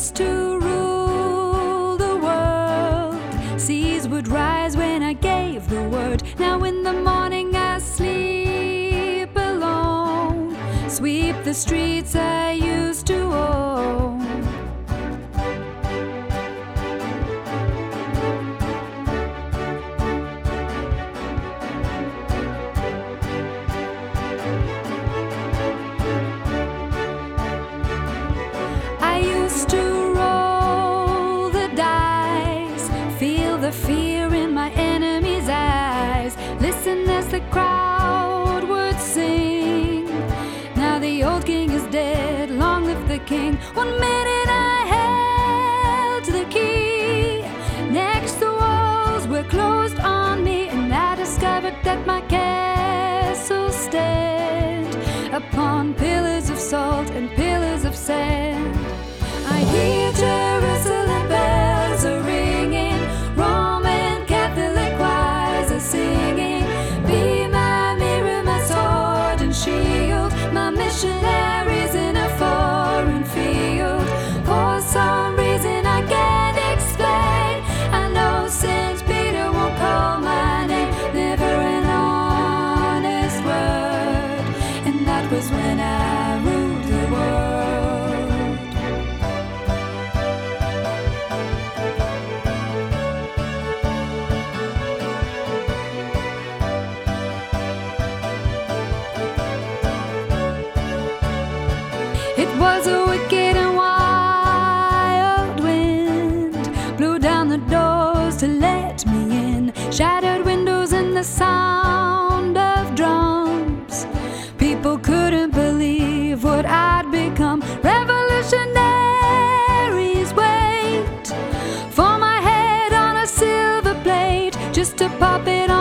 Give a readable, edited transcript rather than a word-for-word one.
used to rule the world. Seas would rise when I gave the word. Now in the morning I sleep alone. Sweep the streets I used to own. I used to roll the dice, feel the fear in my enemy's eyes, listen as the crowd would sing. Now the old king is dead, long live the king. 1 minute I held the key, next the walls were closed on me, and I discovered that my castle stand upon pillars of salt and pillars of sand. I hear Jerusalem bells are ringing, Roman Catholic choirs are singing. Be my mirror, my sword and shield, my missionaries in a foreign field. For some reason I can't explain, I know St. Peter won't call my name. Never an honest word, and that was when I ruled the world. It was a wicked and wild wind, blew down the doors to let me in, shattered windows and the sound of drums. People couldn't believe what I'd become. Revolutionaries wait for my head on a silver plate, just to pop it on